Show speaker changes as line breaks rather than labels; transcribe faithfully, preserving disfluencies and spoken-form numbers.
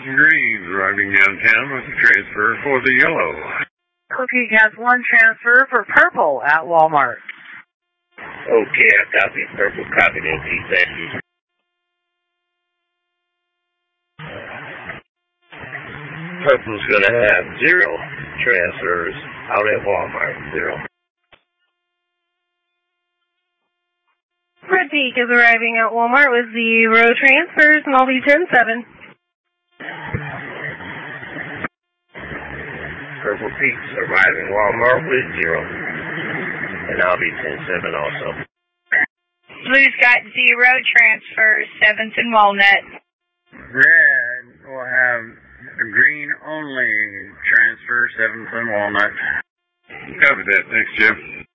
Green's arriving downtown with a transfer for the yellow.
Cookie has one transfer for purple at Walmart.
Okay, I copy purple, copy N T, thank you. Purple's going to have zero transfers out at Walmart, zero.
Red Peak is arriving at Walmart with zero transfers, and I'll be ten seven.
Purple Peak's arriving at Walmart with zero, and I'll be ten seven also.
Blue's got zero transfers, seventh and Walnut.
Red will have a green only transfer, seventh and Walnut. Copy that. Thanks, Jim.